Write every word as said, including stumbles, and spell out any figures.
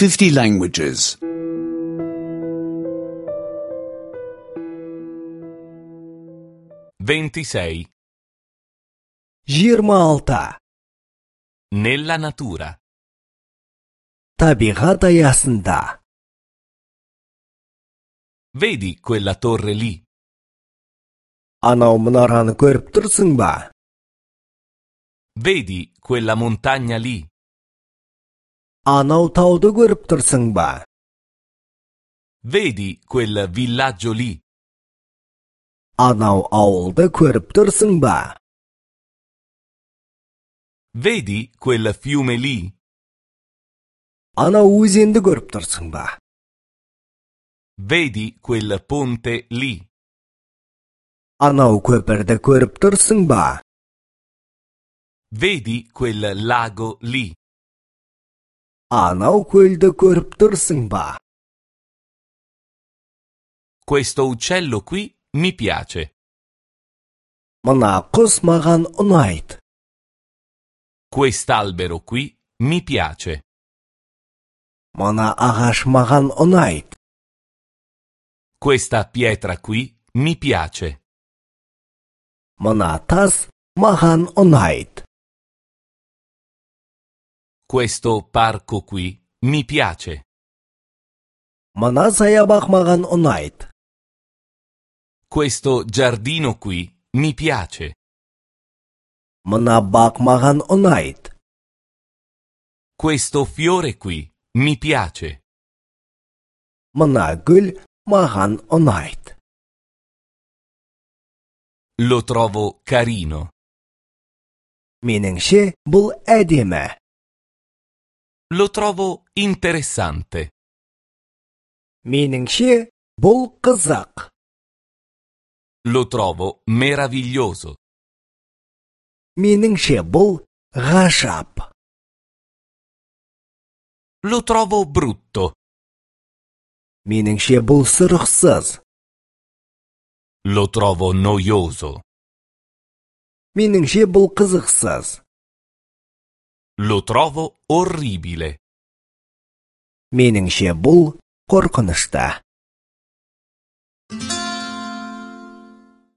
fifty languages. ventisei. жиырма алты. Nella natura. Табиғат аясында. Vedi quella torre lì? Анау мұнараны көріп тұрсың ба? Vedi quella montagna lì? Анау тауды көріп тұрсың ба? Vedi quel villaggio lì? Анау ауылды көріп тұрсың ба? Vedi quel fiume lì? Анау өзенді көріп тұрсың ба? Vedi quel ponte lì? Анау көпірді көріп тұрсың ба? Vedi quel lago lì? Анау көлді көріп тұрсың ба? Questo uccello qui mi piace. Мына құс маған ұнайды. Quest'albero qui mi piace. Мына ағаш маған ұнайды. Questa pietra qui mi piace. Мына тас маған ұнайды. Questo parco qui mi piace. Мына саябақ маған ұнайды. Questo giardino qui mi piace. Мына бақ маған ұнайды. Questo fiore qui mi piace. Мына гүл маған ұнайды. Lo trovo carino. Меніңше бұл әдемі. Lo trovo interessante. Меніңше бұл қызық. Lo trovo meraviglioso. Меніңше бұл ғажап. Lo trovo brutto. Меніңше бұл сұрықсыз. Lo trovo noioso. Меніңше бұл қызықсыз. Lo trovo orribile. Меніңше бұл қорқынышты.